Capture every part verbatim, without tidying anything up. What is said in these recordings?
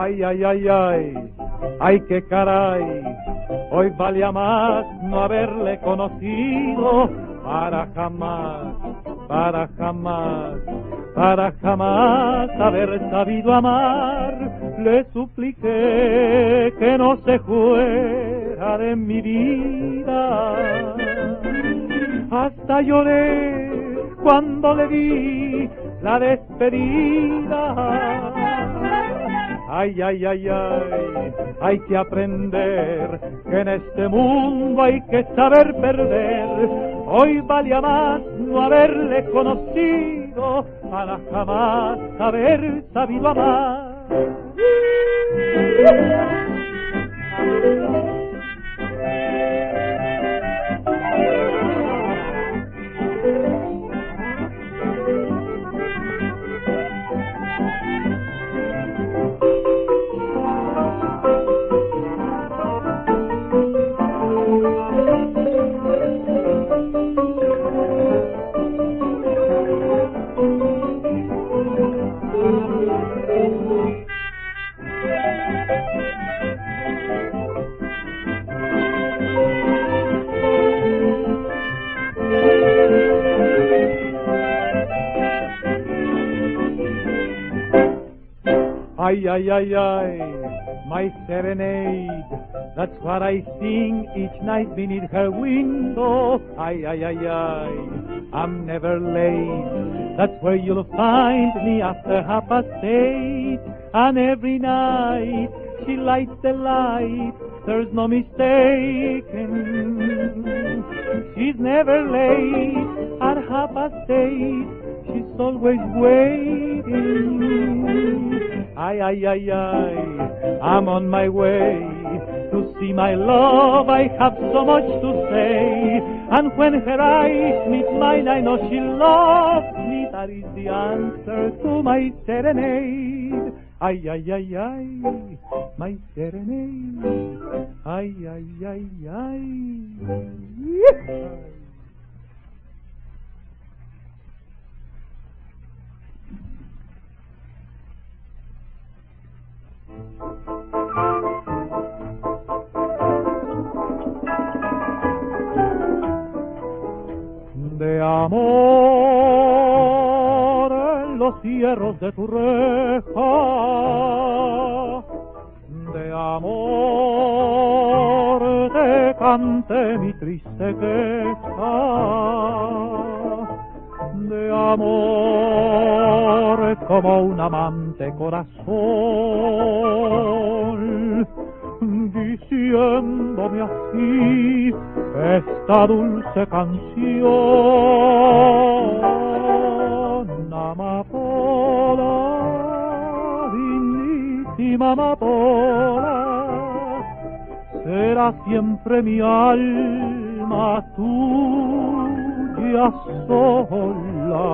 Ay, ay, ay, ay, ay, qué caray, hoy valía más no haberle conocido, para jamás, para jamás, para jamás haber sabido amar. Le supliqué que no se fuera de mi vida, hasta lloré cuando le di la despedida. Ay, ay, ay, ay, hay que aprender que en este mundo hay que saber perder. Hoy valía más no haberle conocido, para jamás haber sabido amar. Ay, ay, ay, ay, my serenade, that's what I sing each night beneath her window. Ay, ay, ay, ay, I'm never late, that's where you'll find me after half past eight. And every night she lights the light, there's no mistaking. She's never late at half past eight, she's always waiting. Ay, ay, ay, ay, I'm on my way to see my love, I have so much to say. And when her eyes meet mine, I know she loves me, that is the answer to my serenade. Ay, ay, ay, ay, my serenade. Ay, ay, ay, ay. De amor en los cierros de tu reja, de amor te canté mi triste queja, de amor como un amante corazón, diciéndome así esta dulce canción. Amapola, lindísima amapola, será siempre mi alma tuya sola.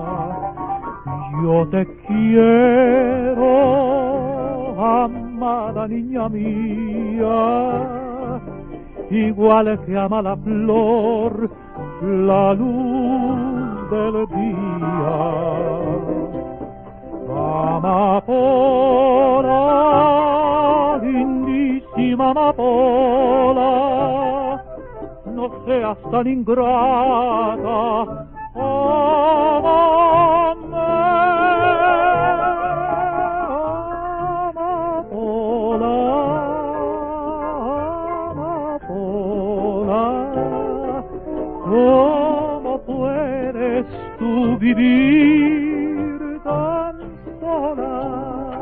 Yo te quiero, amada niña mía, igual que ama la flor la luz del día. Amapola, lindísima amapola, no seas tan ingrata, amame. ¿Cómo puedes tú vivir tan sola?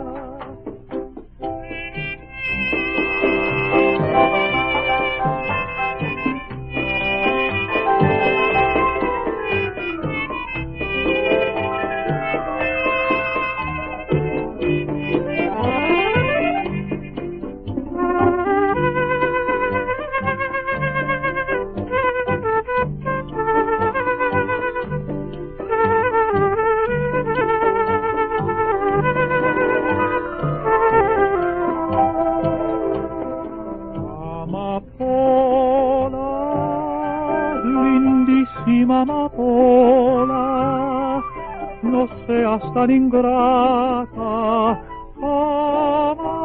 Amapola, no seas tan ingrata, amame.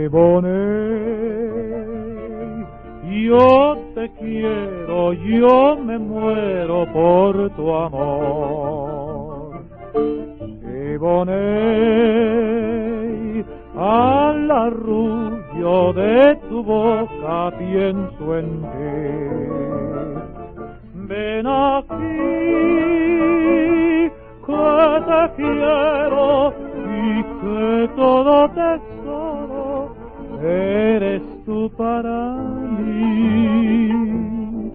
Eboney, yo te quiero, yo me muero por tu amor. Eboney, al arrullo de tu boca pienso en ti. Ven aquí, que te quiero y que todo tesoro eres tú para mí.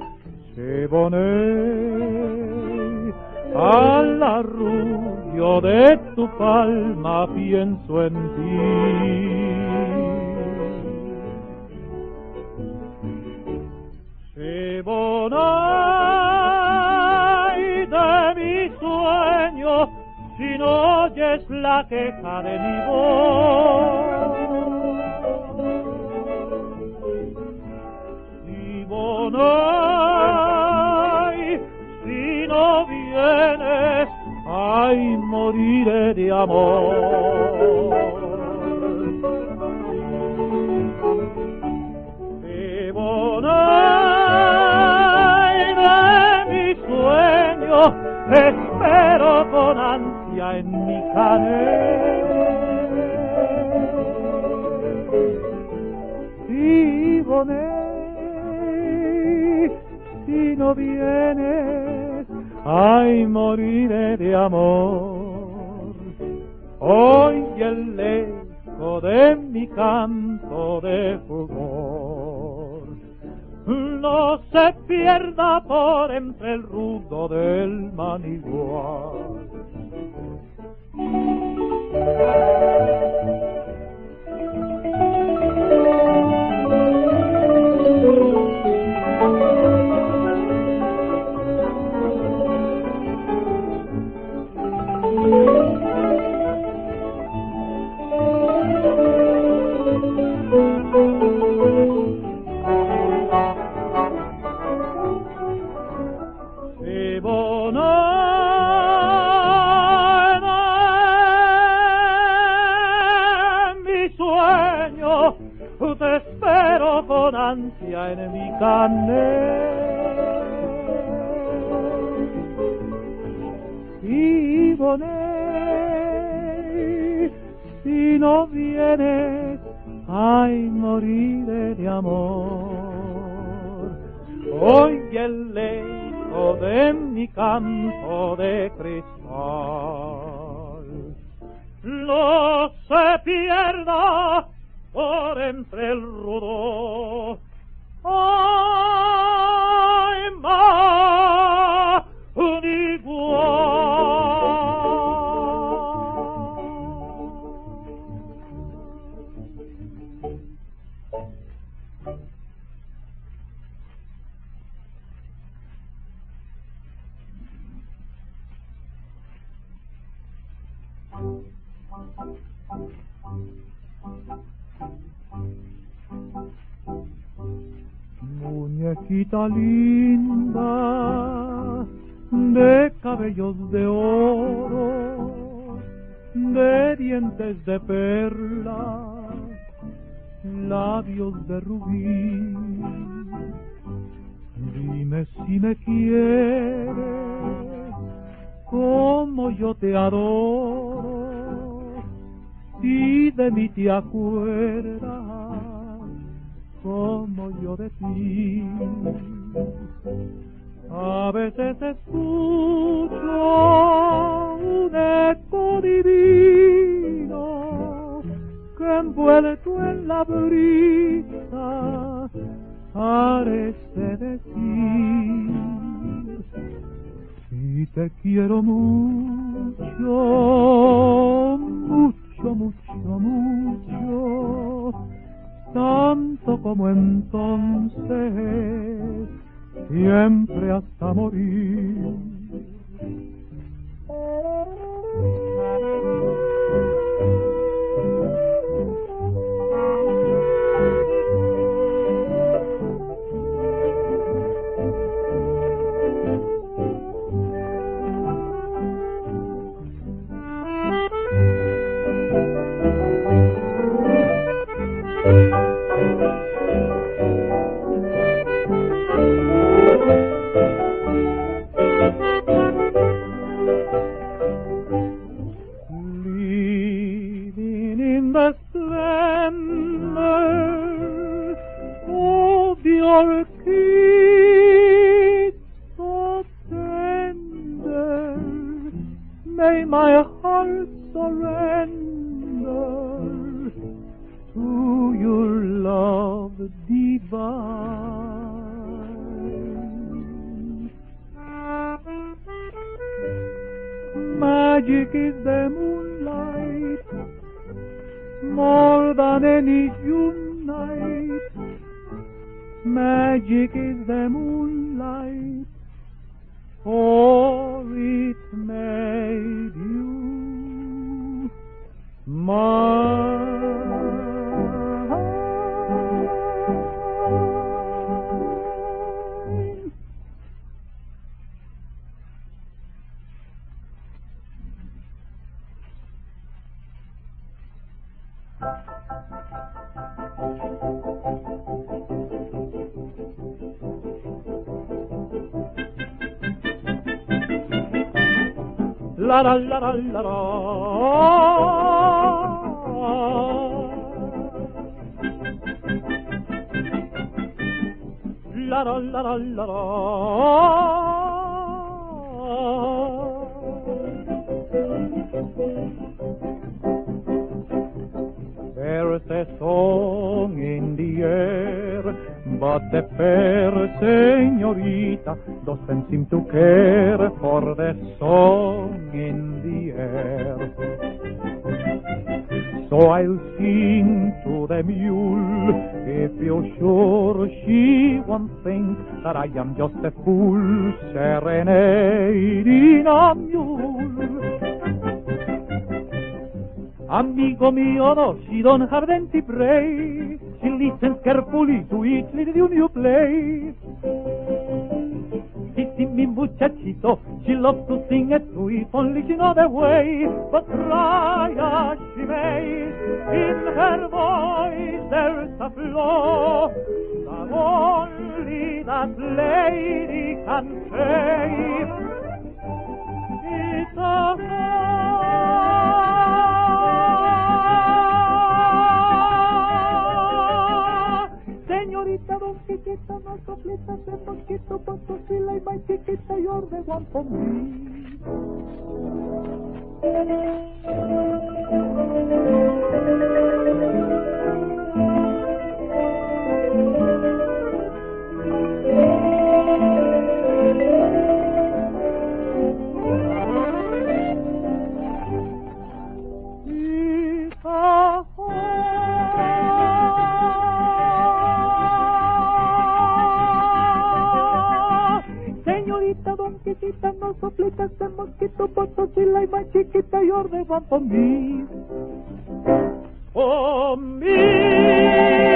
Eboney, al arrullo de tu palma pienso en ti. Eboney, de mi sueño, si no oyes la queja de mi voz. Eboney, si no vienes, ay, moriré de amor. Eboney, de mi sueño, espero con ansia en mi canel. Eboney, si no vienes, ay, moriré de amor. Oye el eco de mi canto de fulgor, no se pierda por entre el rudo del manigual. Te espero con ansia en mi canel. Eboney, si no vienes, ay, moriré de amor. Oye el eco de mi canto de cristal, no se pierda por entre el rudo, ay, manigual. Muñequita linda, de cabellos de oro, de dientes de perla, labios de rubí. Dime si me quieres como yo te adoro, si de mí te acuerdas como yo de ti. A veces escucho un eco divino que envuelto en la brisa parece decir: si te quiero mucho, mucho, mucho, mucho, tanto como entonces, siempre hasta morir. splendor of your kiss so tender, may my heart surrender to your love divine. Magic is the moonlight, more than any June night. Magic is the moonlight, for it made you mine. La la la la la la. La la la la la la. There's a song in the air, but the fair señorita doesn't seem to care for the song in the air. So I'll sing to the mule, if you're sure she won't think that I am just a fool serenading a mule. Amigo mío, no, she don't have plenty pray. She listens carefully to each little tune you play. Sí, sí, mi muchachito, she loves to sing it too, if only she know the way. But try as she may, in her voice there's a flaw that only that lady can say. It's a señorita, don Chiquita, no sopletas de mosquito, Potosila y my chiquita, you're the one for me. Señorita, don Chiquita, no sopletas de mosquito, Potosila y my chiquita, you're the one for me. For me.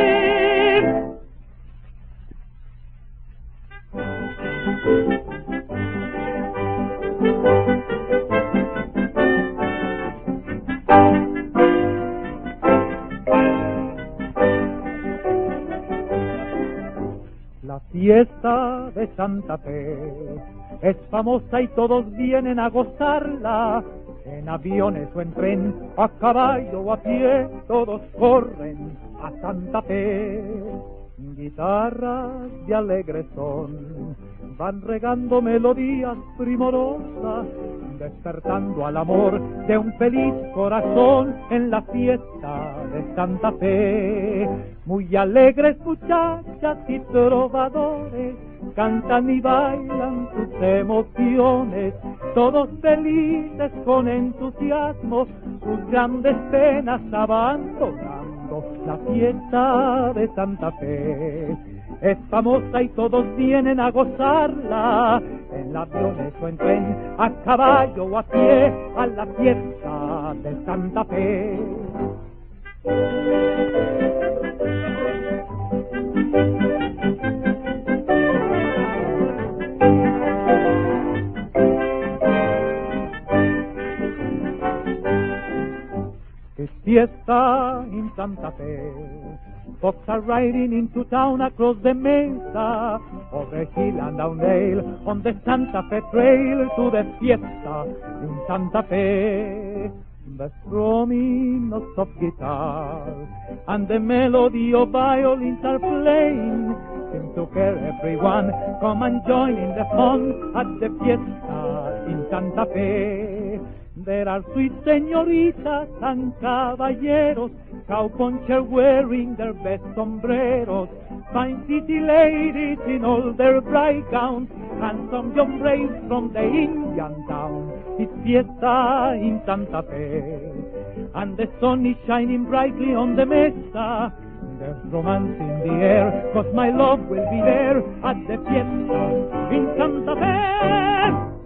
La fiesta de Santa Fe es famosa y todos vienen a gozarla. En aviones o en tren, a caballo o a pie, todos corren a Santa Fe. Guitarras de alegre son van regando melodías primorosas, despertando al amor de un feliz corazón en la fiesta de Santa Fe. Muy alegres muchachas y trovadores cantan y bailan sus emociones, todos felices con entusiasmo, sus grandes penas abandonando la fiesta de Santa Fe. Es famosa y todos vienen a gozarla, en aviones o en tren, a caballo o a pie, a la fiesta de Santa Fe. It's fiesta in Santa Fe. Folks are riding into town across the mesa, over hill and down dale, on the Santa Fe trail to the fiesta in Santa Fe. the strumming of soft guitar and the melody of violins are playing seem to care everyone. Come and join in the fun at the fiesta in Santa Fe. There are sweet senoritas and caballeros, cowpunchers wearing their best sombreros, fine city ladies in all their bright gowns, and some young braves from the Indian town. It's fiesta in Santa Fe, and the sun is shining brightly on the mesa. There's romance in the air, 'cause my love will be there at the fiesta in Santa Fe.